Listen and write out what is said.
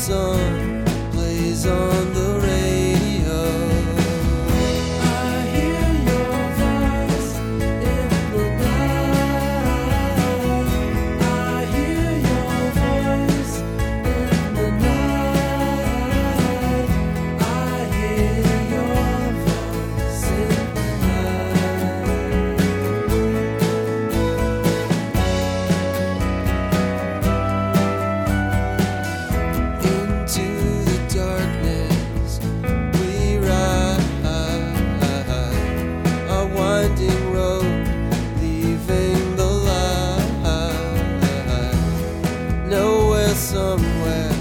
song plays on the radio. I hear your voice in the night. I hear your voice in the night. I hear your voice in the night. Into the darkness we ride, a winding road leaving the light. Nowhere, somewhere